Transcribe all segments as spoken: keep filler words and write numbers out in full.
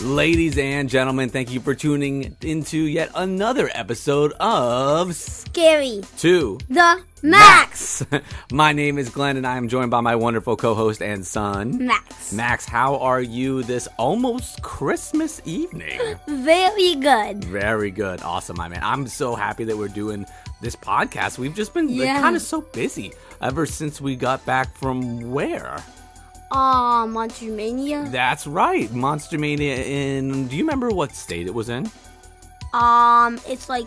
Ladies and gentlemen, thank you for tuning into yet another episode of Scary to the Max. Max. My name is Glenn, and I am joined by my wonderful co-host and son, Max. Max, how are you this almost Christmas evening? Very good. Very good. Awesome, my man. I'm so happy that we're doing this podcast. We've just been Yeah. like, kind of so busy ever since we got back from where? Uh, Monster Mania. That's right, Monster Mania in, do you remember what state it was in? Um, it's like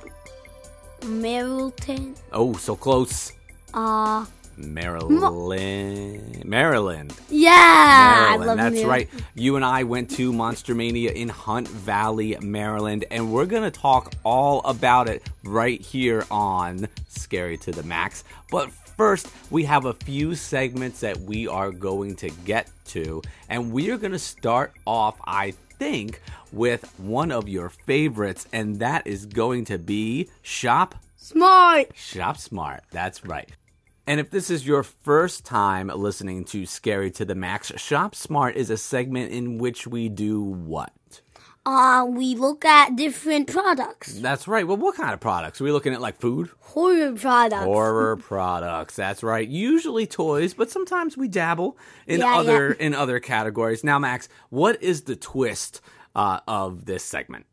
Maryland. Oh, so close. Uh, Maryland. Maryland. yeah. I Maryland. love That's Maryland. right. You and I went to Monster Mania in Hunt Valley, Maryland, and we're going to talk all about it right here on Scary to the Max. But first, we have a few segments that we are going to get to, and we are going to start off, I think, with one of your favorites, and that is going to be Shop Smart. Shop Smart. That's right. And if this is your first time listening to Scary to the Max, Shop Smart is a segment in which we do what? Uh, we look at different products. That's right. Well, what kind of products? Are we looking at like food? Horror products. Horror products. That's right. Usually toys, but sometimes we dabble in Yeah, other yeah. in other categories. Now, Max, what is the twist uh, of this segment?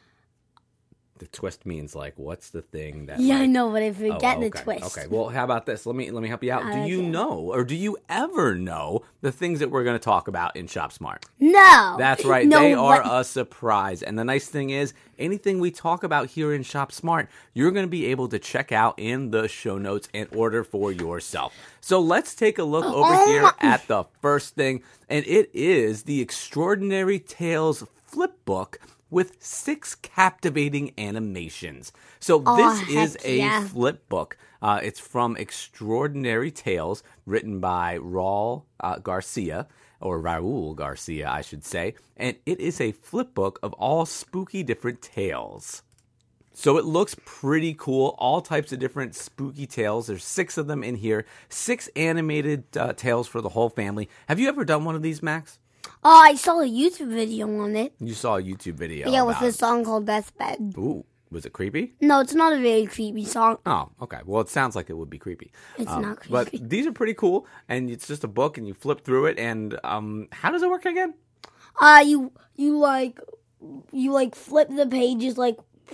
The twist means like, what's the thing that? Yeah, like, I know, but I forget Oh, the okay, twist. Okay, well, how about this? Let me let me help you out. Do you Okay. know, or do you ever know the things that we're going to talk about in Shop Smart? No. That's right. No, they are but- a surprise. And the nice thing is, anything we talk about here in Shop Smart, you're going to be able to check out in the show notes and order for yourself. So let's take a look over Oh here my- at the first thing, and it is the Extraordinary Tales flip book with six captivating animations. So Oh, this is heck a yeah. flip book. Uh, it's from Extraordinary Tales, written by Raul uh, Garcia, or Raul Garcia, I should say. And it is a flip book of all spooky different tales. So it looks pretty cool. All types of different spooky tales. There's six of them in here. Six animated uh, tales for the whole family. Have you ever done one of these, Max? Oh, I saw a YouTube video on it. You saw a YouTube video. Yeah, with about this song called Best Bed. it. Ooh, was it creepy? No, it's not a very creepy song. Oh, okay. Well, it sounds like it would be creepy. It's Um, not But creepy. these are pretty cool, and it's just a book, and you flip through it, and um, how does it work again? Uh, you you like you like flip the pages like,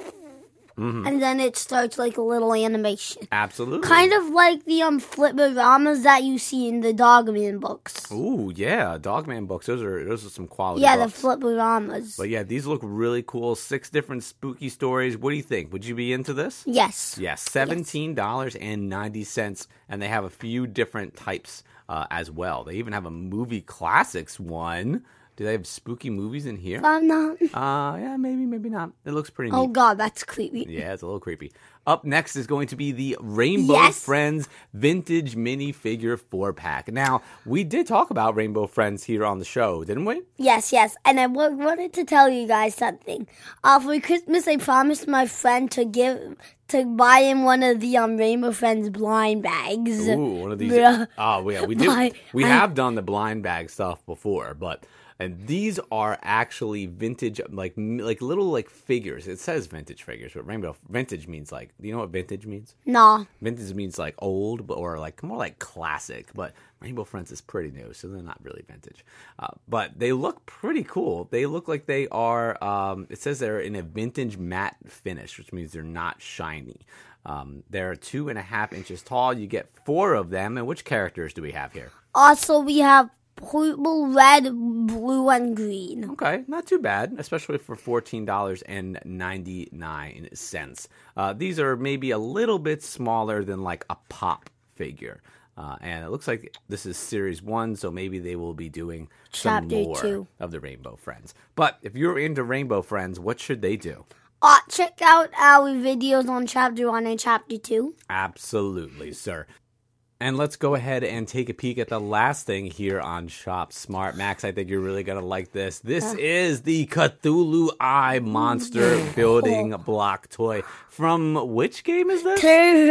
Mm-hmm. and then it starts like a little animation, Absolutely. kind of like the um flip-o-ramas that you see in the Dogman books. Ooh, yeah, Dogman books. Those are those are some quality Yeah, the books. flip-o-ramas. But yeah, these look really cool. Six different spooky stories. What do you think? Would you be into this? Yes. Yes, seventeen dollars and ninety cents, and they have a few different types uh, as well. They even have a movie classics one. Do they have spooky movies in here? I'm not. Uh, yeah, maybe, maybe not. It looks pretty neat. Oh God, that's creepy. Yeah, it's a little creepy. Up next is going to be the Rainbow Yes. Friends Vintage Minifigure four pack. Now, we did talk about Rainbow Friends here on the show, didn't we? Yes, yes. And I w- wanted to tell you guys something. Uh, for Christmas, I promised my friend to give to buy him one of the um Rainbow Friends blind bags. Ooh, one of these. Bruh. Oh, yeah, we do. My- we I- have done the blind bag stuff before, but and these are actually vintage, like like little like figures. It says vintage figures, but Rainbow vintage means like. Do you know what vintage means? Nah. Vintage means like old, but or like more like classic. But Rainbow Friends is pretty new, so they're not really vintage. Uh, but they look pretty cool. They look like they are. Um, it says they're in a vintage matte finish, which means they're not shiny. Um, they're two and a half inches tall. You get four of them. And which characters do we have here? Also, we have purple, red, blue, and green. Okay, not too bad, especially for fourteen dollars and ninety-nine cents. Uh, these are maybe a little bit smaller than like a pop figure. Uh, and it looks like this is series one, so maybe they will be doing some Chapter more two. of the Rainbow Friends. But if you're into Rainbow Friends, what should they do? Uh, check out our videos on Chapter one and Chapter two. Absolutely, sir. And let's go ahead and take a peek at the last thing here on Shop Smart. Max, I think you're really going to like this. This is the Cthulhu Eye Monster Building Block Toy. From which game is this?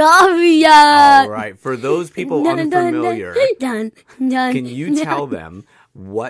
Terraria! All right. For those people Dun, dun, dun, unfamiliar, dun, dun, can you dun. tell them what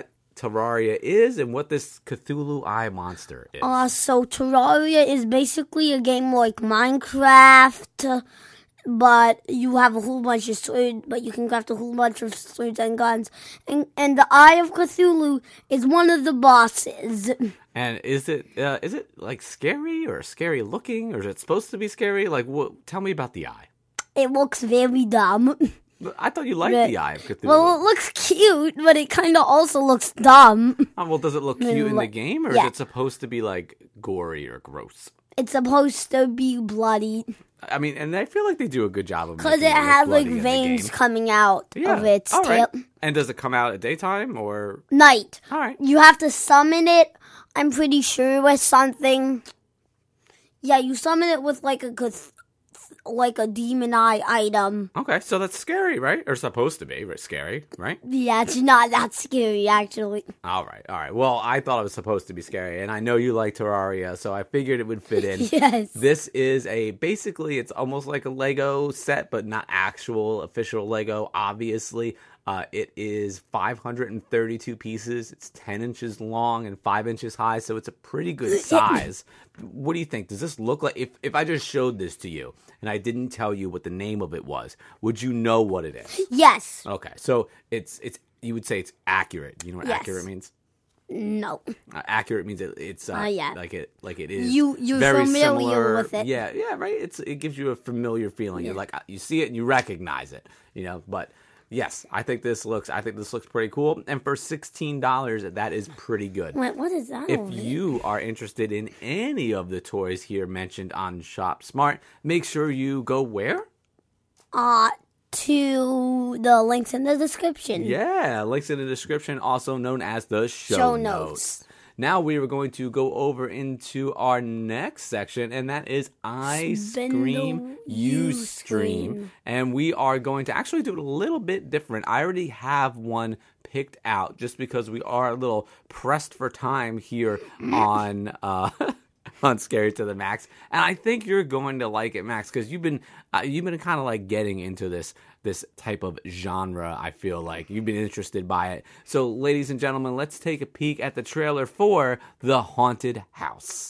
Terraria is and what this Cthulhu Eye monster is. Uh, so Terraria is basically a game like Minecraft, but you have a whole bunch of swords, but you can craft a whole bunch of swords and guns. And and the Eye of Cthulhu is one of the bosses. And is it uh, is it like scary or scary looking, or is it supposed to be scary? Like, what? Tell me about the eye. It looks very dumb. I thought you liked But- the Eye of Cthulhu. Well, it looks cute, but it kind of also looks dumb. Oh, well, does it look cute in the Like- game, or yeah. is it supposed to be like gory or gross? It's supposed to be bloody I mean, and I feel like they do a good job of because making it it look has like bloody in the veins game. coming out Yeah. of its All tail. right. And does it come out at daytime or? Night. All right. You have to summon it. I'm pretty sure with something. Yeah, you summon it with like a cath- like a demon eye item. Okay, so that's scary, right? Or supposed to be, right? Scary, right? Yeah, it's not that scary actually. All right, all right. Well, I thought it was supposed to be scary, and I know you like Terraria, so I figured it would fit in. Yes. This is a basically it's almost like a Lego set, but not actual official Lego. Obviously, uh, it is five hundred thirty-two pieces. It's ten inches long and five inches high, so it's a pretty good size. What do you think? Does this look like if if I just showed this to you and I didn't tell you what the name of it was, would you know what it is? Yes. Okay, so it's it's you would say it's accurate. You know what Yes. accurate means? No. Uh, accurate means it, it's uh, Uh, yeah. like it like it is. You- you're very familiar similar. with it. Yeah, yeah, right. It's it gives you a familiar feeling. You're like uh, you see it and you recognize it. You know, but yes, I think this looks I think this looks pretty cool. And for sixteen dollars, that is pretty good. Wait, what is that? If over there? you are interested in any of the toys here mentioned on Shop Smart, make sure you go where? Uh, to the links in the description. Yeah, links in the description, also known as the show, Show notes. notes. Now we are going to go over into our next section, and that is I Spindle, Scream, You You Scream. Scream. And we are going to actually do it a little bit different. I already have one picked out just because we are a little pressed for time here on uh on Scary to the Max, and I think you're going to like it, Max, because you've been uh, you've been kind of like getting into this this type of genre. I feel like you've been interested by it. So, ladies and gentlemen, let's take a peek at the trailer for The Haunted House.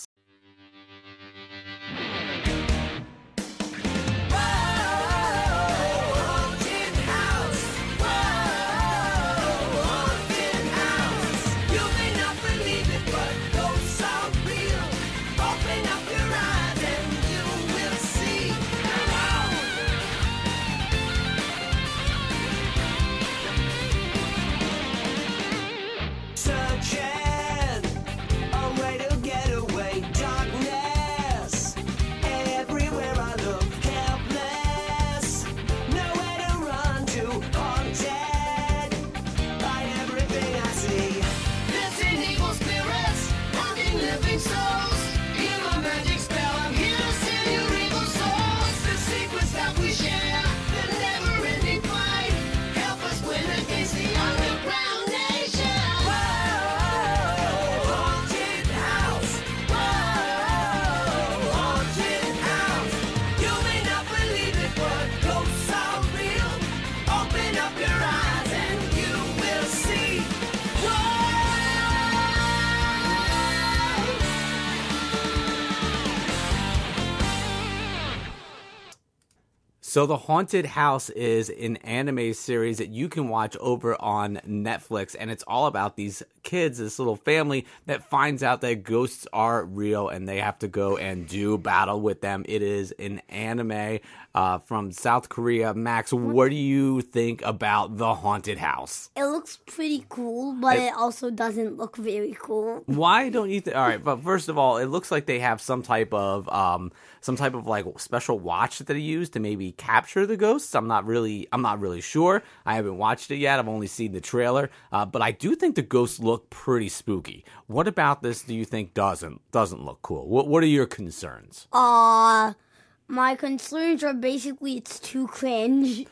So The Haunted House is an anime series that you can watch over on Netflix, and it's all about these kids, this little family that finds out that ghosts are real and they have to go and do battle with them. It is an anime uh, from South Korea. Max, what do you think about The Haunted House? It looks pretty cool, but It- it also doesn't look very cool. Why don't you think? All right, but first of all, it looks like they have some type of um, some type of like special watch that they use to maybe capture the ghosts. I'm not really, I'm not really sure. I haven't watched it yet. I've only seen the trailer, uh, but I do think the ghosts look pretty spooky. What about this? Do you think doesn't doesn't look cool? What What are your concerns? Uh, my concerns are basically it's too cringe.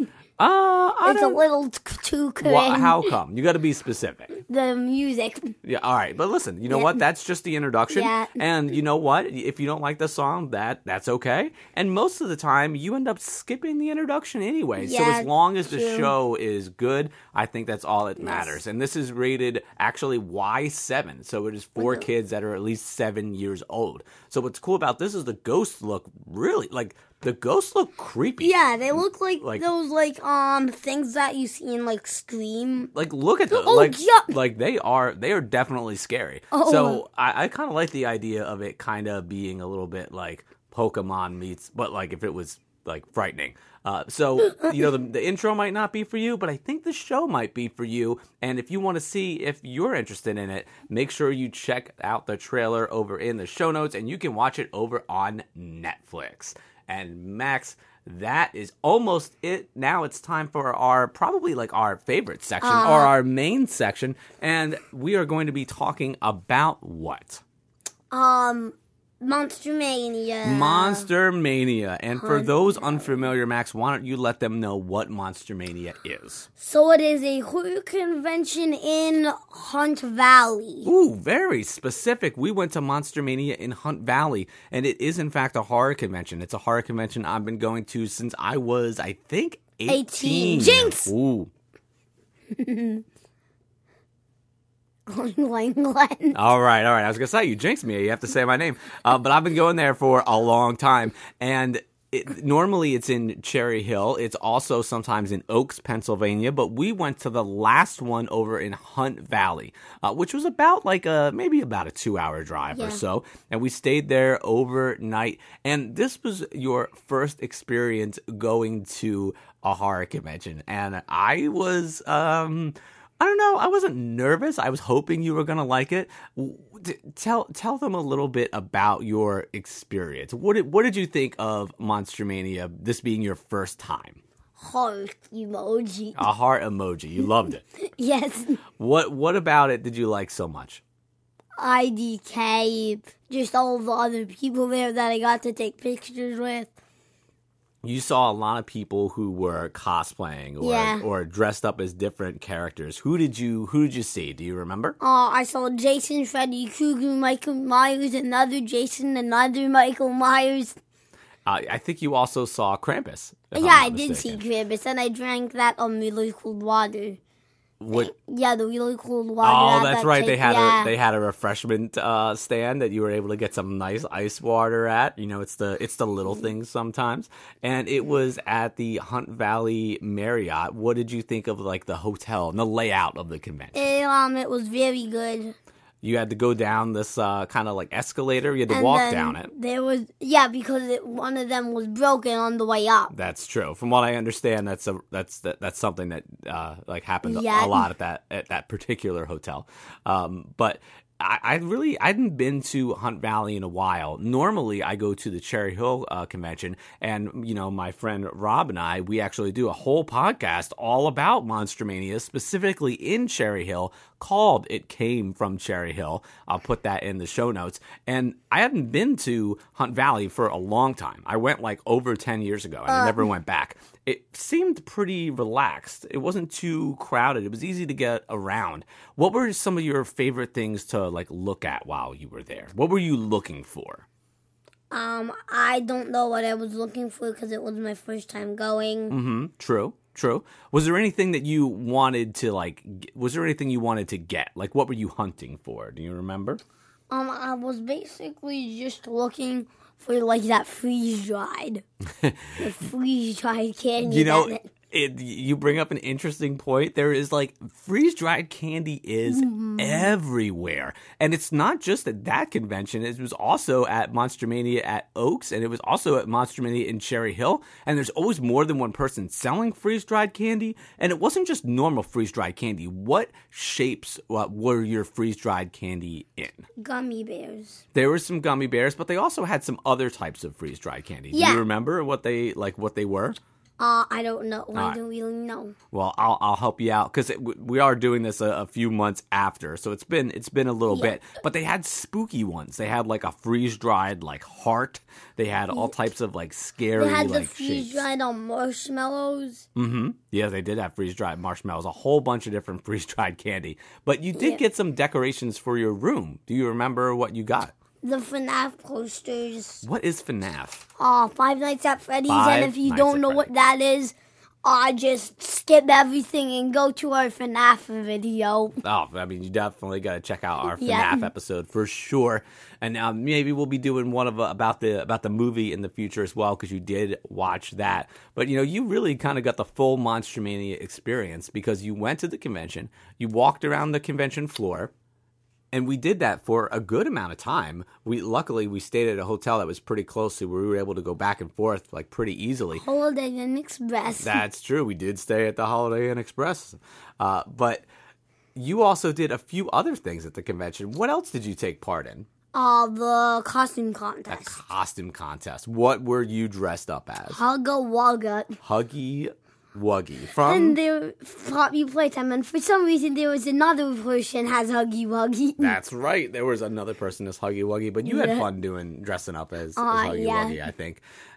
Uh, I It's a don't. little t- too cringe. Wha- how come? You got to be specific. The music. Yeah, all right. But listen, you know Yeah. what? That's just the introduction. Yeah. And you know what? If you don't like the song, that that's okay. And most of the time, you end up skipping the introduction anyway. so Yeah, as long as the true. show is good, I think that's all that matters. And this is rated actually Y seven. So it is for kids that are at least seven years old. So what's cool about this is the ghosts look really, like, the ghosts look creepy. Yeah, they look like, Like- those like um things that you see in like Scream. Like, look at them. Oh, like, yeah. like they are they are definitely scary. Oh. So I, I kind of like the idea of it kind of being a little bit like Pokemon meets, but like if it was like frightening. Uh, so you know the, the intro might not be for you, but I think the show might be for you. And if you want to see if you're interested in it, make sure you check out the trailer over in the show notes, and you can watch it over on Netflix. And Max, that is almost it. Now it's time for our probably like our favorite section Uh. or our main section, and we are going to be talking about what? Um, Monster Mania. Monster Mania. And for those unfamiliar, Max, why don't you let them know what Monster Mania is? So it is a horror convention in Hunt Valley. Ooh, very specific. We went to Monster Mania in Hunt Valley, and it is in fact a horror convention. It's a horror convention I've been going to since I was, I think, eighteen. eighteen. Jinx! Ooh. Glenn, Glenn, Glenn. All right, all right. I was going to say, you jinxed me. You have to say my name. Uh, but I've been going there for a long time. And it, normally it's in Cherry Hill. It's also sometimes in Oaks, Pennsylvania. But we went to the last one over in Hunt Valley, uh, which was about like a, maybe about a two-hour drive Yeah. or so. And we stayed there overnight. And this was your first experience going to a horror convention. And I was... Um, I don't know. I wasn't nervous. I was hoping you were going to like it. W- t- Tell tell them a little bit about your experience. What did, what did you think of Monster Mania, this being your first time? Heart emoji. A heart emoji. You loved it. Yes. What What about it did you like so much? I D K. Just all the other people there that I got to take pictures with. You saw a lot of people who were cosplaying or Yeah. or dressed up as different characters. Who did you Who did you see? Do you remember? Uh, I saw Jason, Freddy Krueger, Michael Myers, another Jason, another Michael Myers. Uh, I think you also saw Krampus. if I'm yeah, not I did see mistaken. Krampus, and I drank that um really cold water. What? Yeah, the really cold water. Oh, at that's that right. take- They had yeah. a they had a refreshment uh, stand that you were able to get some nice ice water at. You know, it's the it's the little things sometimes. And it was at the Hunt Valley Marriott. What did you think of like the hotel and the layout of the convention? It, um, it was very good. You had to go down this uh, kind of like escalator. You had to And walk then down it. There was yeah, because it, one of them was broken on the way up. That's true. From what I understand, that's a that's that, that's something that uh, like happened Yeah. a lot at that at that particular hotel. Um, but I, I really I hadn't been to Hunt Valley in a while. Normally, I go to the Cherry Hill uh, convention, and you know my friend Rob and I we actually do a whole podcast all about Monster Mania, specifically in Cherry Hill, called "It Came from Cherry Hill." I'll put that in the show notes. And I hadn't been to Hunt Valley for a long time. I went like over ten years ago, and I never went back. It seemed pretty relaxed. It wasn't too crowded. It was easy to get around. What were some of your favorite things to like look at while you were there? What were you looking for? Um, I don't know what I was looking for because it was my first time going. Mm-hmm. True. True. Was there anything that you wanted to like? g- Was there anything you wanted to get? Like, what were you hunting for? Do you remember? Um, I was basically just looking for like that freeze dried, the freeze dried candy. You know, that- it, you bring up an interesting point. There is like freeze dried candy is everywhere, and it's not just at that convention. It was also at Monster Mania at Oaks, and it was also at Monster Mania in Cherry Hill. And there's always more than one person selling freeze dried candy, and it wasn't just normal freeze dried candy. What shapes uh, were your freeze dried candy in? gummy bears. There were some gummy bears, but they also had some other types of freeze dried candy. Do Yeah. you remember what they like? What they were? Uh, I don't know. I right. don't really know. Well, I'll I'll help you out because we are doing this a, a few months after, so it's been it's been a little Yeah. bit. But they had spooky ones. They had like a freeze dried like heart. They had all types of like scary They had like the freeze shapes. dried on marshmallows. Mm-hmm. Yeah, they did have freeze dried marshmallows. A whole bunch of different freeze dried candy. But you did Yeah. get some decorations for your room. Do you remember what you got? The FNAF posters. What is FNAF? Uh, Five Nights at Freddy's. Five and if you Nights don't at know what that is, uh, just skip everything and go to our FNAF video. Oh, I mean, you definitely got to check out our FNAF Yeah. episode for sure. And uh, maybe we'll be doing one of uh, about the about the movie in the future as well because you did watch that. But you know, you really kind of got the full Monster Mania experience because you went to the convention, you walked around the convention floor. And we did that for a good amount of time. We luckily we stayed at a hotel that was pretty close, so we were able to go back and forth like pretty easily. Holiday Inn Express. That's true. We did stay at the Holiday Inn Express, uh, but you also did a few other things at the convention. What else did you take part in? Uh, the costume A contest. costume contest. What were you dressed up as? Hugga Wugga. Huggy Wuggy from. And there, Floppy Playtime, and for some reason there was another person has Huggy Wuggy. That's right. There was another person as Huggy Wuggy, but you had Yeah. fun doing dressing up as, as Uh, Huggy yeah. Wuggy, I think.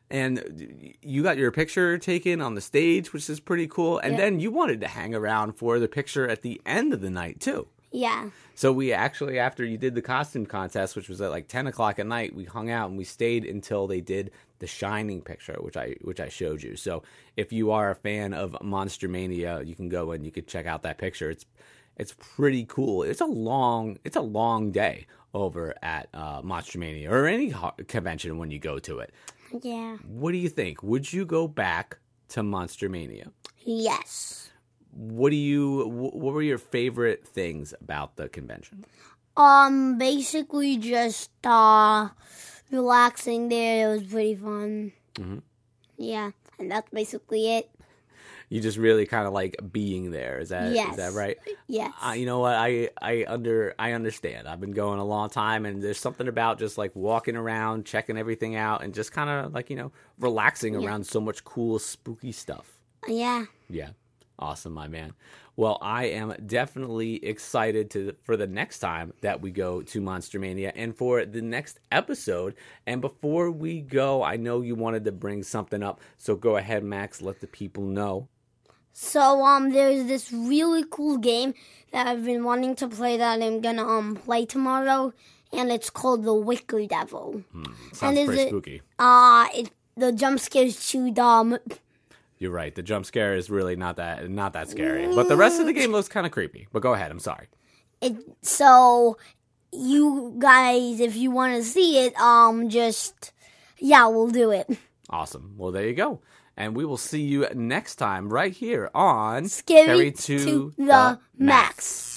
And you got your picture taken on the stage, which is pretty cool. And Yeah. then you wanted to hang around for the picture at the end of the night too. Yeah. So we actually, after you did the costume contest, which was at like ten o'clock at night, we hung out and we stayed until they did the Shining picture, which I which I showed you. So if you are a fan of Monster Mania, you can go and you can check out that picture. It's it's pretty cool. It's a long it's a long day over at uh, Monster Mania or any ho- convention when you go to it. Yeah. What do you think? Would you go back to Monster Mania? Yes. What do you? wh- What were your favorite things about the convention? Um, basically just, uh, relaxing there. It was pretty fun. Mhm. Yeah. And that's basically it. You just really kind of like being there. Is that is Yes. that right? Yes. Uh, you know what? I I under I understand. I've been going a long time, and there's something about just like walking around, checking everything out, and just kind of like you know relaxing Yeah. around so much cool, spooky stuff. Yeah. Yeah. Awesome, my man. Well, I am definitely excited to for the next time that we go to Monster Mania and for the next episode. And before we go, I know you wanted to bring something up, so go ahead, Max. Let the people know. So, um, there's this really cool game that I've been wanting to play that I'm gonna, um, play tomorrow. And it's called The Wicker Devil. Sounds is pretty it- spooky. Uh, it, the jump scare's too dumb. You're right. The jump scare is really not that not that scary, but the rest of the game looks kind of creepy. But go ahead. I'm sorry. It, so, you guys, if you want to see it, um, just, yeah, we'll do it. Awesome. Well, there you go. And we will see you next time right here on Scary to the max.